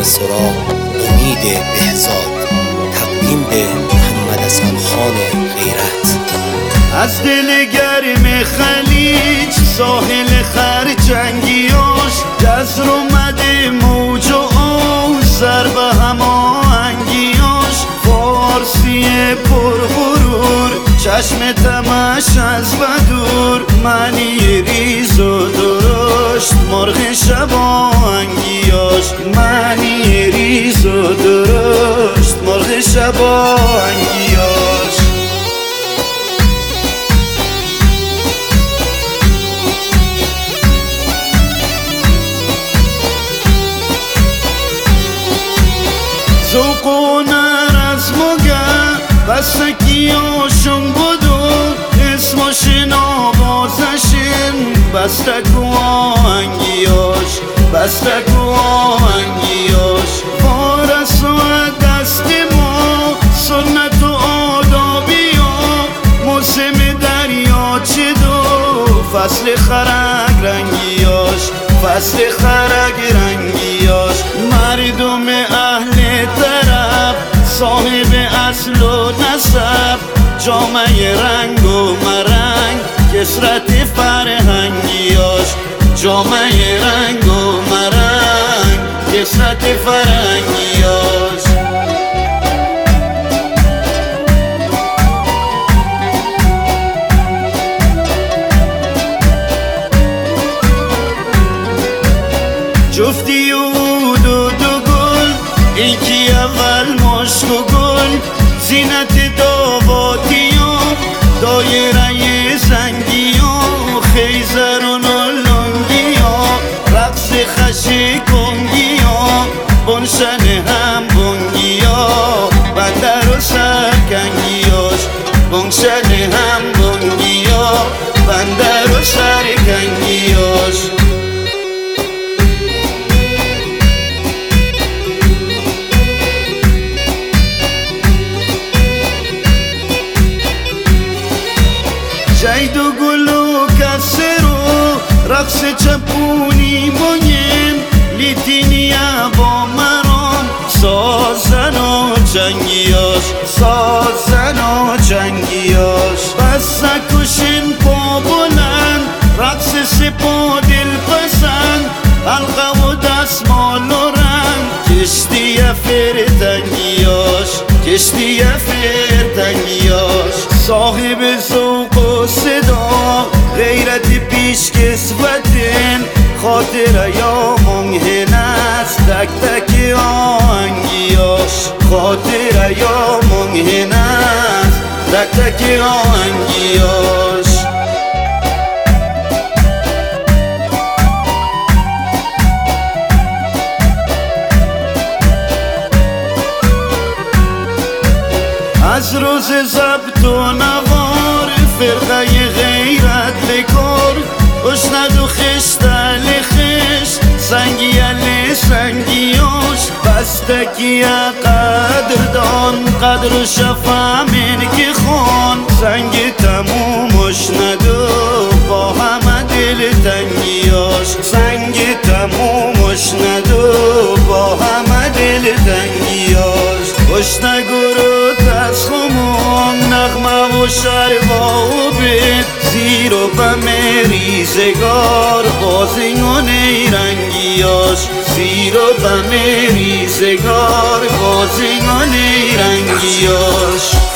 نام سراغ امید بهزاد، تقدیم به محمد حسن خان غیرت. از دل گرم خلیج ساحل خرچنگیاش جزر اومده موج و سر به هماهنگیاش، فارسی پرغرور چشم تمش از بدور، معنی ریز و درشت مرغ شباهنگیاش، معنی ریز و درشت مرغ شباهنگیاش. ذوق و نرز مگه بستکیاشون بودو، اسمش نوازشن بستک و آهنگیاش، بستک و آهنگیاش. وارث و دست ما سنت و آدابی ها، موسم دریا چه دو فصل خرک رنگیاش، فصل خرک رنگیاش. مردم اهل طرب صاحب اصل و نسب، جامعه رنگ و مرنگ کسرت فرهنگیاش، جامعه رنگ و مرنگ کسرت فرهنگیاش. جفتی عود و دو گل، یکی اول مشک و گل، زینت داواتیام دایره زنگیام، خیزر و نالنگیام رقص خشی کنگیام، بنشن هم بنگیام بندر و سرکنگیاش، بنشن هم بنگیام بندر و سرکنگیاش. جید و گل و کسر و رقص چپونی مهم، لیتینیا با مرام سازن و چنگیاش، سازن و چنگیاش. بسک و شن پا بلند رقص سپا دل پسند، حلقه و دستمال و رنگ کشتی فرتنگیاش، کشتی فرتنگیاش. صاحب ذوق و صدا غیرت پیش کسوتن، خاطر یا منهن است تک تک آهنگیاش، خاطر یا منهن است تک تک آهنگیاش. از روز ضبط و نوار فرقه غیرت بکار، اشند و خشتل خشت سنگی ال سنگیاش، بستکی قدردان قدر و شفمین که خان، سنگ تمومش ندو با همه دل تنگیاش، سنگ تمومش ندو با همه دل تنگیاش. خوش نگرو تسخمون نغمه و شروا و بید، زیر و بم ریزگار بازین و نیرنگیاش، زیر و بم ریزگار بازین و نیرنگیاش.